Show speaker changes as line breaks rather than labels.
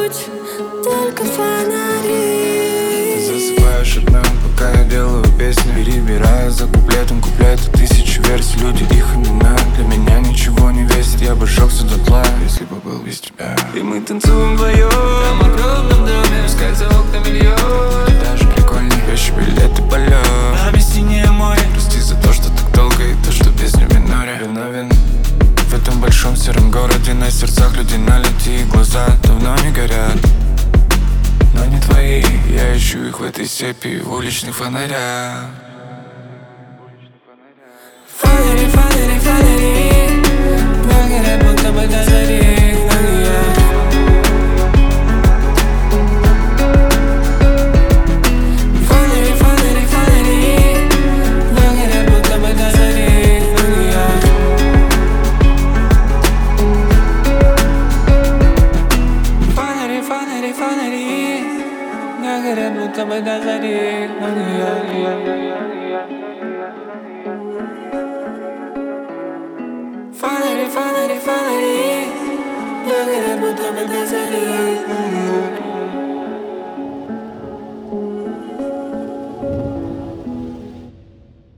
путь, только фонари.
Засыпаешь одна, пока я делаю песню, перебирая за куплетом куплеты. Тысячи версий, люди, их имена для меня ничего не весит. Я бы сжёгся дотла, если бы был без тебя. И мы танцуем вдвоем там, в огромном доме, пускай за окнами льёт. И даже прикольнее вещи, билеты, полет. Нами синее море. Прости за то, что так долго, и то, что песня в миноре. Виновен в этом большом сером городе. На сердцах людей налети, и глаза давно не горят. Но не твои, я ищу их в этой степи, в уличных фонарях.
Фонари, фонари, фонари, но горят будто бы до зари, но не я. Фонари, фонари, фонари, но горят будто бы до зари, но не я. Фонари, фонари, фонари, но горят будто бы до зари, но не я. Фонари, фонари, фонари, но горят будто бы до зари.